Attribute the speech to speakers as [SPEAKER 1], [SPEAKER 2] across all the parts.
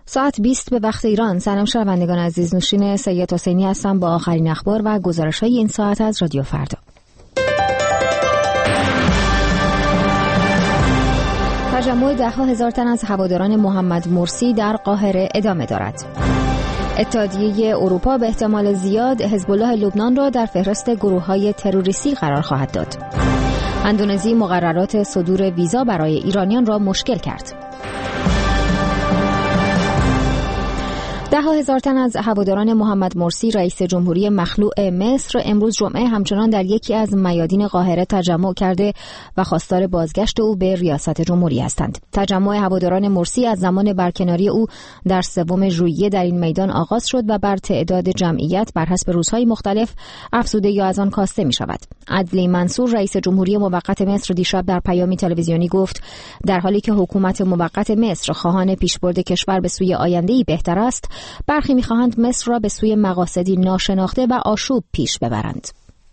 [SPEAKER 1] ساعت 20 به وقت ایران. سلام شنوندگان عزیز، نوشین سید حسینی هستم با آخرین اخبار و گزارش‌های این ساعت از رادیو فردا. تجمع 10,000 تن از هواداران محمد مرسی در قاهره ادامه دارد. اتحادیه اروپا به احتمال زیاد حزب الله لبنان را در فهرست گروه‌های تروریستی قرار خواهد داد. اندونزی مقررات صدور ویزا برای ایرانیان را مشکل کرد. 10,000 تن از هواداران محمد مرسی رئیس جمهوری مخلوع مصر امروز جمعه همچنان در یکی از میادین قاهره تجمع کرده و خواستار بازگشت او به ریاست جمهوری هستند. تجمع هواداران مرسی از زمان برکناری او در 3 ژوئیه در این میدان آغاز شد و بر تعداد جمعیت بر حسب روزهای مختلف افزوده یا از آن کاسته می شود. عدلی منصور رئیس جمهوری موقت مصر دیشب در پیامی تلویزیونی گفت در حالی که حکومت موقت مصر خواهان پیشبرد کشور به سوی آینده‌ای بهتر است، برخی می‌خواهند مصر را به سوی مقاصدی ناشناخته و آشوب پیش ببرند.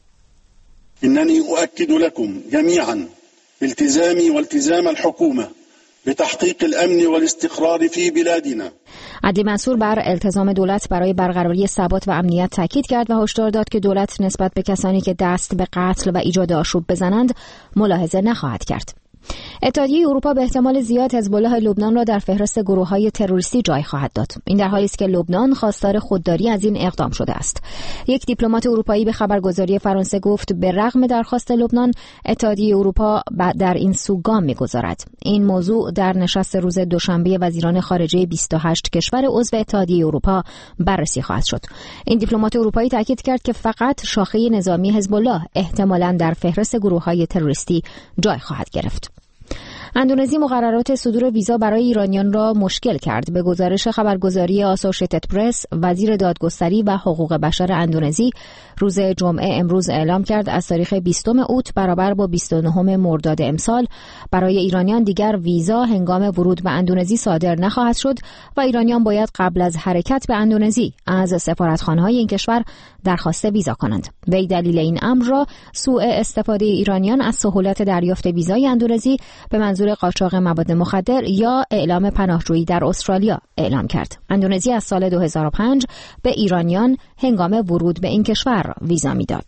[SPEAKER 2] إنني أؤكد لكم جميعا بالتزامي والتزام الحكومة بتحقيق الأمن والاستقرار في بلادنا.
[SPEAKER 1] عدلی منصور بر التزام دولت برای برقراری ثبات و امنیت تاکید کرد و هشدار داد که دولت نسبت به کسانی که دست به قتل و ایجاد آشوب بزنند ملاحظه نخواهد کرد. اتحادیه اروپا به احتمال زیاد حزب الله لبنان را در فهرست گروه‌های تروریستی جای خواهد داد. این در حالی است که لبنان خواستار خودداری از این اقدام شده است. یک دیپلمات اروپایی به خبرگزاری فرانسه گفت به رغم درخواست لبنان، اتحادیه اروپا در این سو گام می‌گذارد. این موضوع در نشست روز دوشنبه وزیران خارجه 28 کشور عضو اتحادیه اروپا بررسی خواهد شد. این دیپلمات اروپایی تاکید کرد که فقط شاخه نظامی حزب الله احتمالاً در فهرست گروه‌های تروریستی جای خواهد گرفت. اندونزی مقررات صدور ویزا برای ایرانیان را مشکل کرد. به گزارش خبرگزاری آسوشیتد پرس، وزیر دادگستری و حقوق بشر اندونزی روز جمعه امروز اعلام کرد از تاریخ 20 اوت برابر با 29 مرداد امسال برای ایرانیان دیگر ویزا هنگام ورود به اندونزی صادر نخواهد شد و ایرانیان باید قبل از حرکت به اندونزی از سفارتخانه‌های این کشور درخواست ویزا کنند. به دلیل این امر را سوء استفاده ایرانیان از سهولت دریافت ویزای اندونزی به منظور قاچاق مواد مخدر یا اعلام پناهجویی در استرالیا اعلام کرد. اندونزی از سال 2005 به ایرانیان هنگام ورود به این کشور ویزا میداد.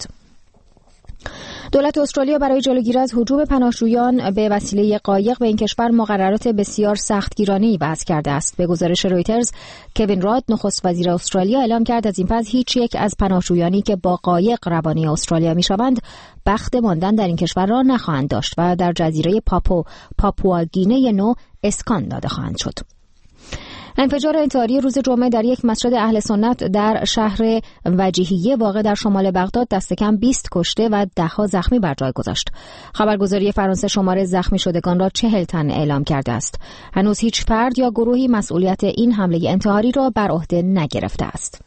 [SPEAKER 1] دولت استرالیا برای جلوگیری از هجوم پناهجویان به وسیله قایق به این کشور مقررات بسیار سختگیرانه‌ای وضع کرده است. به گزارش رویترز، کوین راد نخست وزیر استرالیا اعلام کرد از این پس هیچ یک از پناهجویانی که با قایق روانه استرالیا می‌شوند بخت ماندن در این کشور را نخواهند داشت و در جزیره پاپوآگینه نو اسکان داده خواهند شد. انفجار انتحاری روز جمعه در یک مسجد اهل سنت در شهر وجیهیه واقع در شمال بغداد دست کم 20 کشته و 10 زخمی بر جای گذاشت. خبرگزاری فرانسه شمار زخمی شدگان را 40 تن اعلام کرده است. هنوز هیچ فرد یا گروهی مسئولیت این حمله انتحاری را بر عهده نگرفته است.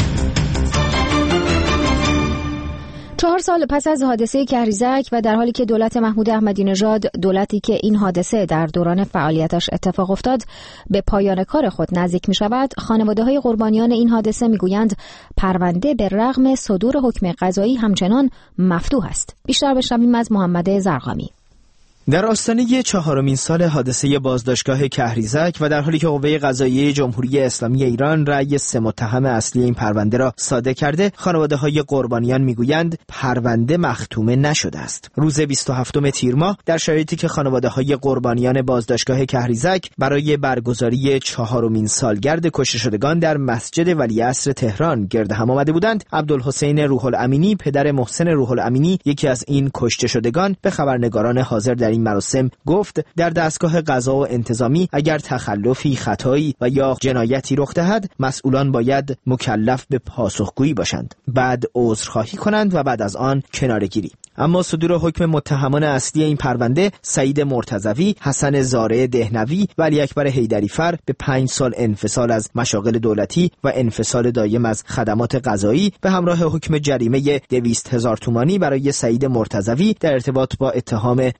[SPEAKER 1] 4 سال پس از حادثه کهریزک و در حالی که دولت محمود احمدی نژاد، دولتی که این حادثه در دوران فعالیتش اتفاق افتاد، به پایان کار خود نزدیک می شود، خانواده‌های قربانیان این حادثه می گویند پرونده به رغم صدور حکم قضایی همچنان مفتوح است. بیشتر بشنویم از محمد زرقامی.
[SPEAKER 3] در آستانه 4مین سال حادثه بازداشتگاه کهریزک و در حالی که قوه قضاییه جمهوری اسلامی ایران رأی 3 متهم اصلی این پرونده را صادر کرده، خانواده‌های قربانیان میگویند پرونده مختومه نشده است. روز 27 تیر ماه در شرایطی که خانواده‌های قربانیان بازداشتگاه کهریزک برای برگزاری 4مین سالگرد کشته شدگان در مسجد ولیعصر تهران گرد هم آمده بودند، عبدالحسین روح الامینی، پدر محسن روح الامینی، یکی از این کشته شدگان، به خبرنگاران حاضر در این مراسم گفت در دستگاه قضا و انتظامی اگر تخلفی، خطایی و یا جنایتی رخ دهد، مسئولان باید مکلف به پاسخگویی باشند، بعد عذرخواهی کنند و بعد از آن کناره‌گیری. اما صدور حکم متهمان اصلی این پرونده، سعید مرتضوی، حسن زارع دهنوی و علی اکبر حیدری‌فر، به 5 سال انفصال از مشاغل دولتی و انفصال دایم از خدمات قضایی به همراه حکم جریمه 200,000 تومانی برای سعید مرتضوی در ارتباط با اتهام گزارش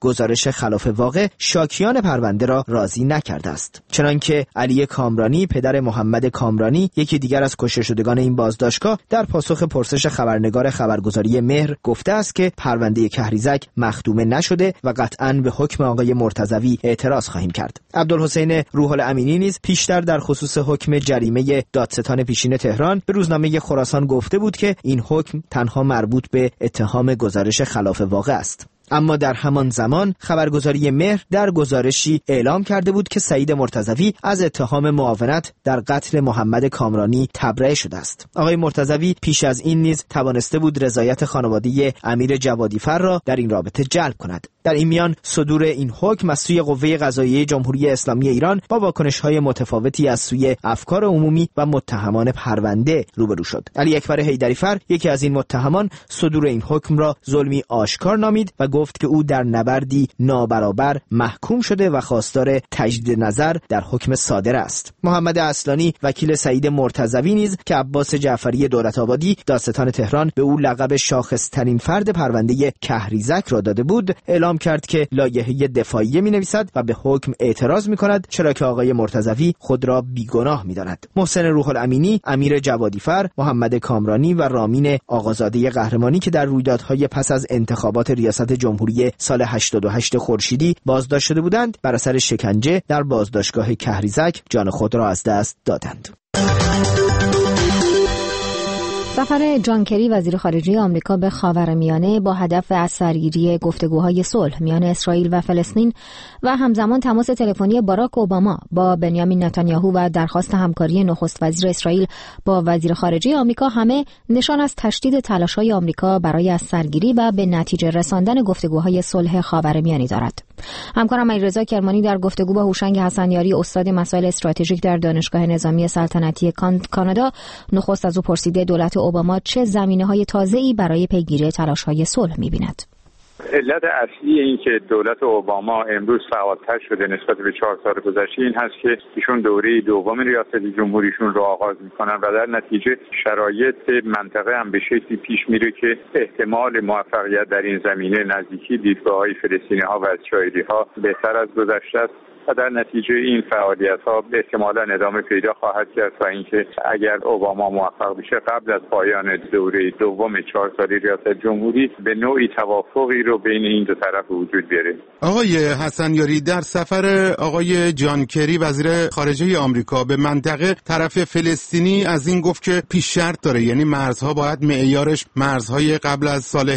[SPEAKER 3] گزارش خلاف واقع شاکیان پرونده را راضی نکرده است. چنانکه علی کامرانی پدر محمد کامرانی یکی دیگر از کشته شدگان این بازداشتگاه در پاسخ پرسش خبرنگار خبرگزاری مهر گفته است که پرونده کهریزک مختومه نشده و قطعاً به حکم آقای مرتضوی اعتراض خواهیم کرد. عبدالحسین روح الامینی نیز پیشتر در خصوص حکم جریمه دادستان پیشین تهران به روزنامه خراسان گفته بود که این حکم تنها مربوط به اتهام گزارش خلاف واقع است. اما در همان زمان خبرگزاری مهر در گزارشی اعلام کرده بود که سعید مرتضوی از اتهام معاونت در قتل محمد کامرانی تبرئه شده است. آقای مرتضوی پیش از این نیز توانسته بود رضایت خانواده امیر جوادیفر را در این رابطه جلب کند. در این میان صدور این حکم از سوی قوه قضاییه جمهوری اسلامی ایران با واکنش‌های متفاوتی از سوی افکار عمومی و متهمان پرونده روبرو شد. علی اکبر حیدری‌فر یکی از این متهمان صدور این حکم را ظلمی آشکار نامید و گفت که او در نبردی نابرابر محکوم شده و خواستار تجدید نظر در حکم صادر است. محمد اصلانی وکیل سعید مرتضوی نیز که عباس جعفری دولت‌آبادی دادستان تهران به او لقب شاخص‌ترین فرد پرونده کهریزک را داده بود، اعلام کرد که لایحه دفاعیه می‌نویسد و به حکم اعتراض می‌کند، چرا که آقای مرتضوی خود را بیگناه می‌داند. محسن روح الامینی، امیر جوادیفر، محمد کامرانی و رامین آقازاده قهرمانی که در رویدادهای پس از انتخابات ریاست جمهوری سال 88 خورشیدی بازداشت شده بودند، بر اثر شکنجه در بازداشتگاه کهریزک جان خود را از دست دادند.
[SPEAKER 1] سفر جان کری وزیر خارجه آمریکا به خاورمیانه با هدف از سرگیری گفتگوهای صلح میان اسرائیل و فلسطین و همزمان تماس تلفنی باراک اوباما با بنیامین نتانیاهو و درخواست همکاری نخست وزیر اسرائیل با وزیر خارجه آمریکا همه نشان از تشدید تلاش‌های آمریکا برای از سرگیری و به نتیجه رساندن گفتگوهای صلح خاورمیانه دارد. همکارم علیرضا کرمانی در گفتگو با هوشنگ حسنیاری استاد مسائل استراتژیک در دانشگاه نظامی سلطنتی کانادا نخست از او پرسیده دولت اوباما چه زمینه‌های تازه‌ای برای پیگیری تلاش‌های صلح می‌بیند.
[SPEAKER 4] علت اصلی این که دولت اوباما امروز فعالتر شده نسبت به 4 سال گذشته این هست که ایشون دوره دوم ریاست جمهوریشون رو آغاز میکنن و در نتیجه شرایط منطقه هم به شکلی پیش میره که احتمال موفقیت در این زمینه نزدیکی دیدگاه‌های فلسطینی‌ها و اسرائیلی‌ها بهتر از گذشته است و در نتیجه این فعالیت‌ها احتمالاً ادامه پیدا خواهد کرد و اینکه اگر اوباما موفق بشه قبل از پایان دوره دوم 4 ساله ریاست جمهوری به نوعی توافقی رو بین این دو طرف وجود بیاره.
[SPEAKER 5] آقای حسنیاری، در سفر آقای جان کری وزیر خارجه آمریکا به منطقه طرف فلسطینی از این گفت که پیش شرط داره، یعنی مرزها باید معیارش مرزهای قبل از سال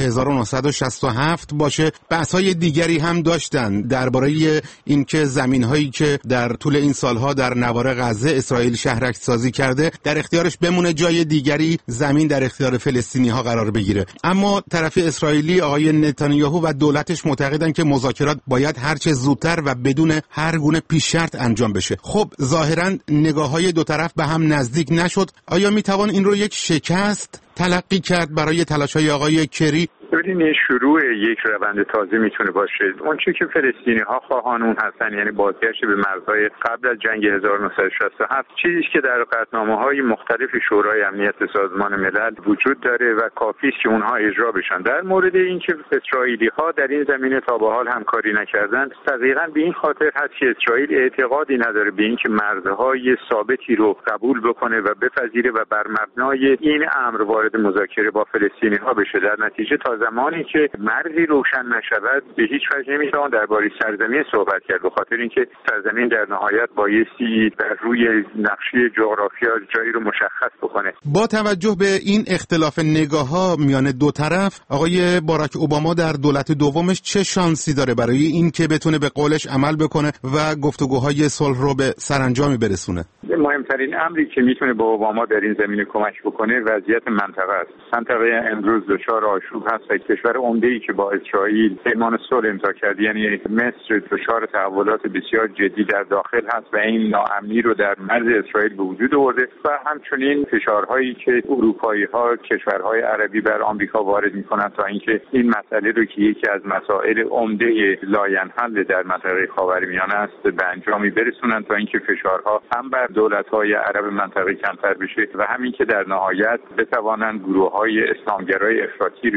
[SPEAKER 5] 1967 باشه. بحث‌های دیگری هم داشتن درباره اینکه زمین‌هایی که در طول این سالها در نوار غزه اسرائیل شهرک سازی کرده در اختیارش بمونه، جای دیگری زمین در اختیار فلسطینی‌ها قرار بگیره. اما طرف اسرائیلی آقای نتانیاهو و دولتش معتقدن که مذاکرات باید هرچه زودتر و بدون هر گونه پیش شرط انجام بشه. خب ظاهراً نگاه‌های دو طرف به هم نزدیک نشد. آیا میتوان این رو یک شکست تلقی کرد برای تلاش‌های آقای کری؟
[SPEAKER 4] ببینید شروع یک روند تازه میتونه باشه. اون چیزی که فلسطینی‌ها خواهان اون هستن یعنی بازگشت به مرزهای قبل از جنگ 1967 چیزی که در قطعنامه‌های مختلف شورای امنیت سازمان ملل وجود داره و کافی است که اونها اجرا بشن. در مورد اینکه اسرائیلی‌ها در این زمینه تا به حال همکاری نکردن دقیقاً به این خاطر هست که اسرائیل اعتقادی نداره به اینکه مرزهای ثابتی رو قبول بکنه و بپذیره و بر مبنای این امر وارد مذاکره با فلسطینی‌ها بشه. در نتیجه تا زمانی که مرزی روشن نشود به هیچ وجه نمیتوان درباره سرزمین صحبت کرد، به خاطر اینکه سرزمین در نهایت بایستی در روی نقشه جغرافیا جایی رو مشخص بکنه.
[SPEAKER 5] با توجه به این اختلاف نگاه‌ها میان دو طرف، آقای باراک اوباما در دولت دومش چه شانسی داره برای این که بتونه به قولش عمل بکنه و گفتگوهای صلح رو به سرانجامی برسونه؟
[SPEAKER 4] مهمترین امری که میتونه با اوباما در این زمینه کمک بکنه وضعیت منطقه است. منطقه امروز دچار آشوب هست و کشور عمده‌ای که با اسرائیل پیمان صلح امضا کرد یعنی مصر دچار تحولات بسیار جدی در داخل هست و این ناامنی رو در مرز اسرائیل به وجود آورده و همچنین فشارهایی که اروپایی‌ها کشورهای عربی بر آمریکا وارد می‌کنند تا اینکه این مسئله رو که یکی از مسائل عمده لاینحل در منطقه خاورمیانه است به انجامی برسونند تا اینکه فشارها هم بر دولت‌های عرب منطقه کمتر بشه و همین که در نهایت بتوانند گروه‌های اسلامگرای افراطی رو که از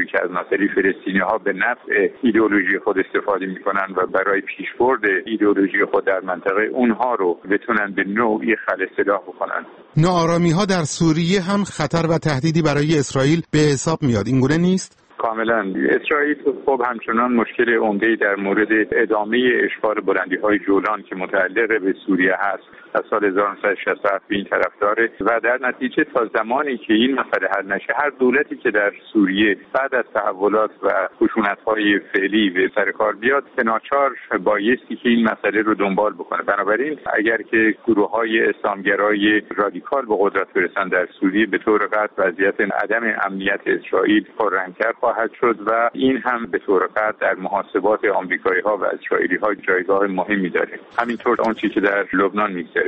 [SPEAKER 4] مسئله فلسطینی‌ها به نفع ایدئولوژی خود استفاده می‌کنن و برای پیشبرد ایدئولوژی خود در منطقه اونها رو بتونن به نوعی خلع سلاح بکنن.
[SPEAKER 5] ناآرامی‌ها در سوریه هم خطر و تهدیدی برای اسرائیل به حساب میاد. این گونه نیست؟
[SPEAKER 4] کاملا. اسرائیل خب همچنان مشکل عمده‌ای در مورد ادامه اشغال بلندی‌های جولان که متعلق به سوریه هست از سال 1967 به این طرف داره و در نتیجه تا زمانی که این مسئله حل نشه هر دولتی که در سوریه بعد از تحولات و خشونت‌های فعلی به سر کار بیاد به ناچار بایستی که این مسئله رو دنبال بکنه. بنابراین اگر که گروه‌های اسلامگرای رادیکال به قدرت برسن در سوریه به طور قطع وضعیت عدم امنیت اسرائیل پررنگ‌تر خواهد شد و این هم به طور قطع در محاسبات آمریکایی‌ها و اسرائیلی‌ها جایگاه مهمی داره. همینطور آن چیزی که در لبنان می‌گذره.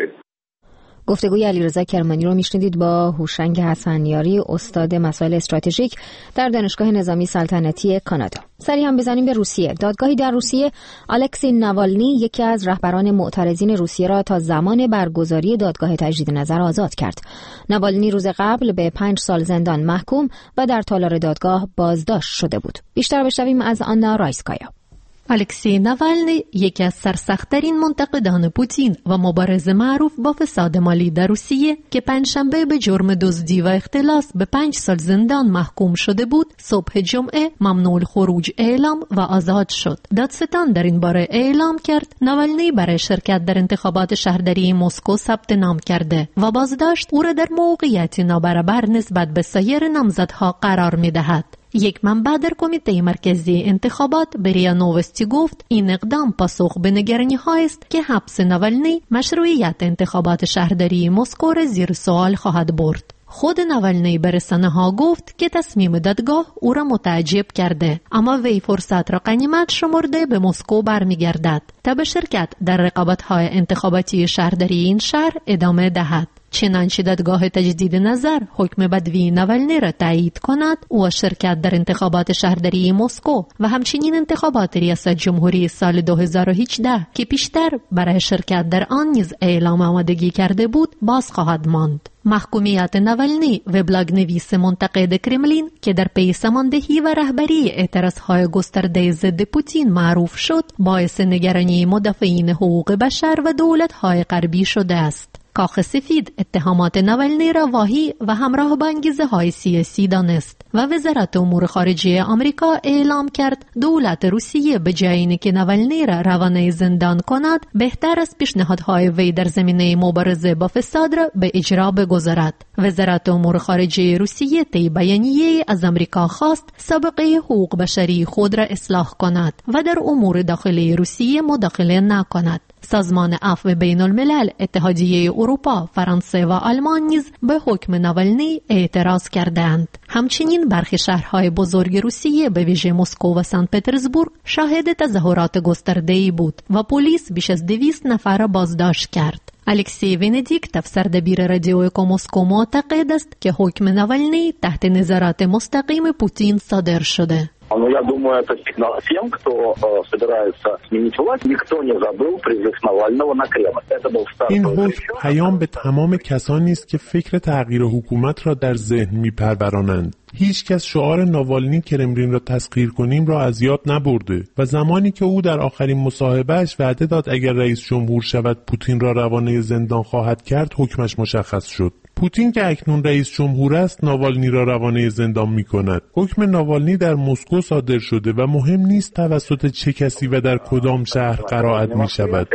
[SPEAKER 1] گفتگوی علیرضا کرمانی رو میشنیدید با هوشنگ حسنیاری، استاد مسائل استراتژیک در دانشگاه نظامی سلطنتی کانادا. سری هم بزنیم به روسیه. دادگاهی در روسیه الکسی ناوالنی یکی از رهبران معترضین روسیه را تا زمان برگزاری دادگاه تجدید نظر آزاد کرد. ناوالنی روز قبل به 5 سال زندان محکوم و در تالار دادگاه بازداشت شده بود. بیشتر بشنویم از آنا رایسکایا.
[SPEAKER 6] الکسی ناوالنی یکی از سرسخت‌ترین منتقدان پوتین و مبارز معروف با فساد مالی در روسیه که پنجشنبه به جرم دزدی و اختلاس به 5 سال زندان محکوم شده بود، صبح جمعه ممنوع الخروج اعلام و آزاد شد. دادستان در این باره اعلام کرد ناوالنی برای شرکت در انتخابات شهرداری مسکو ثبت نام کرده و بازداشت او را در موقعیتی نابرابر نسبت به سایر نامزدها قرار می‌دهد. یک منبع در کمیته مرکزی انتخابات به ریا نووستی گفت این اقدام پاسخ به نگرانی‌ها است که حبس ناوالنی مشروعیت انتخابات شهرداری مسکو را زیر سوال خواهد برد. خود ناوالنی به رسانه‌ها گفت که تصمیم دادگاه او را متعجب کرده، اما وی فرصت را غنیمت شمرده به مسکو برمیگردد تا به شرکت در رقابت‌های انتخاباتی شهرداری این شهر ادامه دهد. چنانچه دادگاه تجدید نظر حکم بدوی ناوالنی را تایید کند و شرکت در انتخابات شهرداری مسکو و همچنین انتخابات ریاست جمهوری سال 2018 که پیشتر برای شرکت در آن نیز اعلام آمادگی کرده بود باز خواهد ماند. محکومیت ناوالنی وبلاگ نویس منتقد کرملین که در پی ساماندهی و رهبری اعتراضهای گسترده ضد پوتین معروف شد، باعث نگرانی مدافعین حقوق بشر و دولت‌های غربی شده است. کاخ سفید اتهامات ناوالنی را واهی و همراه با انگیزه‌های سیاسی دانست و وزارت امور خارجه آمریکا اعلام کرد دولت روسیه به جای اینکه ناوالنی را روانه زندان کند، بهتر از پیشنهادهای وی در زمینه مبارزه با فساد را به اجرا بگذارد. وزارت امور خارجه روسیه طی بیانیه‌ای از آمریکا خواست سابقه حقوق بشری خود را اصلاح کند و در امور داخلی روسیه مداخله نکند. سازمان عفو بین الملل، اتحادیه اروپا، فرانسه و آلمان نیز به حکم ناوالنی اعتراض کردند. همچنین برخی شهرهای بزرگ روسیه به ویژه مسکو و سن پترزبورگ شاهد تظاهرات گسترده‌ای بود و پلیس بیش از 200 نفر را بازداشت کرد. الکسی ونیدیکتوف سردبیر رادیو اکو مسکو معتقد است که حکم ناوالنی تحت نظارت مستقیم پوتین صادر شده.
[SPEAKER 7] Но я думаю, это сигнал всем, кто собирается сменить власть. Никто не забыл призыв Навального на Кремль. Это был старт.
[SPEAKER 8] این حکم پیام به تمام کسانی است که فکر تغییر حکومت را در ذهن میپرورانند. هیچ کس شعار ناوالنی کرملین را تسخیر کنیم را از یاد نبرده و زمانی که او در آخرین مصاحبهش وعده داد اگر رئیس جمهور شود پوتین را روانه زندان خواهد کرد، حکمش مشخص شد. پوتین که اکنون رئیس جمهور است ناوالنی را روانه زندان می کند. حکم ناوالنی در مسکو صادر شده و مهم نیست توسط چه کسی و در کدام شهر قرائت می شود.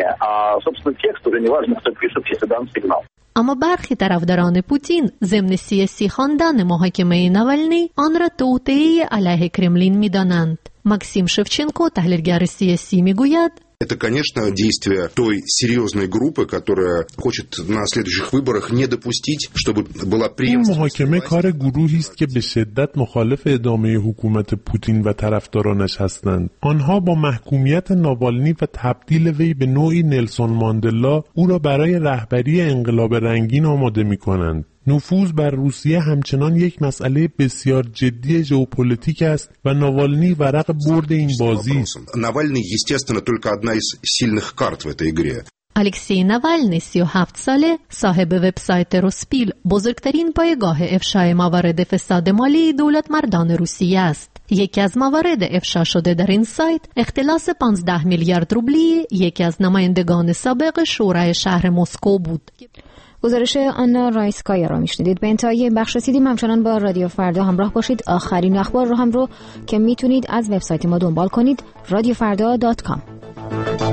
[SPEAKER 6] اما برخی طرفداران پوتین ضمن سیاسی خواندن محاکمه ناوالنی آن را توطئه علیه کرملین می دانند. ماکسیم شفچنکو تحلیلگر سیاسی می گوید
[SPEAKER 9] Это, конечно, действие той серьезной группы, которая хочет на следующих выборах не допустить, чтобы была преемственность.
[SPEAKER 8] این محاکمه کار گروهی است که به شدت مخالف ادامه حکومت پوتین و طرفدارانش هستند. آنها با محکومیت ناوالنی و تبدیل وی به نوعی نلسون ماندلا او را برای رهبری انقلاب رنگین آماده می‌کنند. نفوذ بر روسیه همچنان یک مسئله بسیار جدی ژئوپلیتیک است و ناوالنی ورق برد این بازی است.
[SPEAKER 9] Навальный, естественно, только одна из сильных карт в этой игре.
[SPEAKER 6] الکسی ناوالنی 37 ساله، صاحب وبسایت روسپیل، بزرگترین پایگاه افشای موارد فساد مالی دولت مردان روسیه است. یکی از موارد افشا شده در این سایت اختلاس 15 میلیارد روبلی یکی از نمایندگان سابق شورای شهر مسکو بود.
[SPEAKER 1] گزارش آنا رایسکایا را میشنیدید. به انتهای این بخش رسیدیم. همچنان با رادیو فردا همراه باشید. آخرین اخبار رو هم که میتونید از وبسایت ما دنبال کنید، radiofrda.com.